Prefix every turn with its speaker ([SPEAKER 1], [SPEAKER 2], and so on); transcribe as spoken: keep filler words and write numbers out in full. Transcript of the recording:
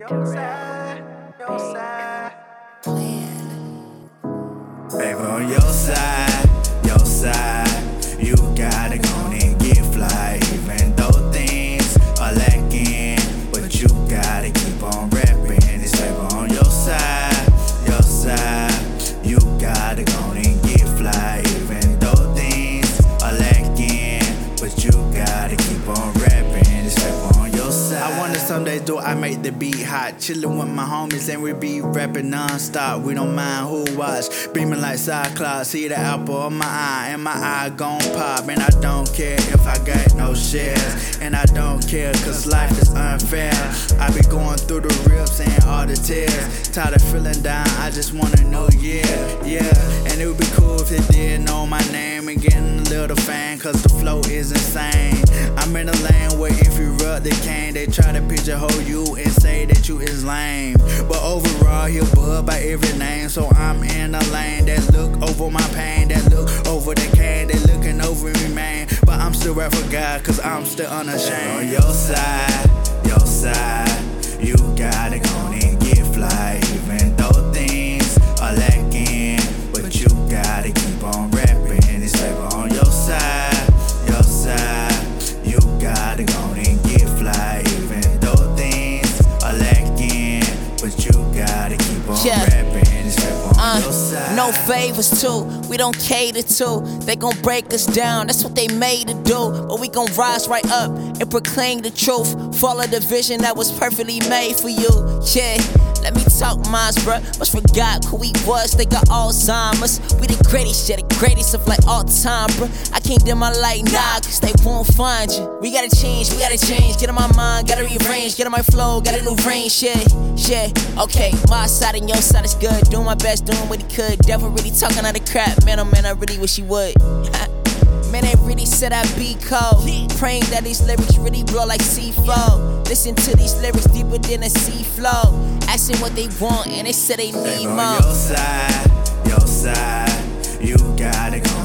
[SPEAKER 1] Baby, on your side, your side, you gotta go and get fly. Even though things are lacking, but you gotta keep on rapping. It's baby on your side, your side, you gotta go and get fly. Even though things are lacking, but you gotta keep on rapping. It's baby on your side. I wonder some days do I make the beat hot, chillin' with my homies and we be rapping non-stop. We don't mind who watch, beaming like Cyclops. See the apple of my eye and my eye gon' pop. And I don't care if I got no shares, and I don't care cause life is unfair. I be going through the rips and all the tears, tired of feeling down, I just wanna know, yeah, yeah. And it would be cool if they did know my name and getting a little fame, cause the flow is insane. I'm in a lane where if you rub the cane, they try to pigeonhole you and say that you is lame. But overall, he above by every name, so I'm in a lane that look over my pain, that look over the cane, they looking over me, man. But I'm still rap for God, cause I'm still unashamed. On your side, your side, you gotta go and get fly. Even though things are lacking, but you gotta keep on rapping. It's baby on your side, your side, you gotta go and get fly. Even though things are lacking, but you gotta keep on
[SPEAKER 2] yeah.
[SPEAKER 1] rapping. It's baby on
[SPEAKER 2] uh,
[SPEAKER 1] your side.
[SPEAKER 2] No favors too, we don't cater to. They gon' break us down, that's what they made to do. But we gon' rise right up and proclaim the truth. Follow the vision that was perfectly made for you. Yeah, let me talk mines, bruh. Must forgot who we was, they got Alzheimer's. We the greatest, yeah, the greatest of like all time, bruh. I can't dim my light, nah, cause they won't find you. We gotta change, we gotta change. Get on my mind, gotta rearrange. Get on my flow, got a new range, yeah, yeah. Okay, my side and your side is good. Doing my best, doing what he could. Devil really talking out of crap, man, oh man, I really wish he would. Man, they really said I be cold. Praying that these lyrics really blow like C four. Listen to these lyrics deeper than a sea flow. Asking what they want and they said they need
[SPEAKER 1] Baby,
[SPEAKER 2] more.
[SPEAKER 1] on your side, your side, you gotta go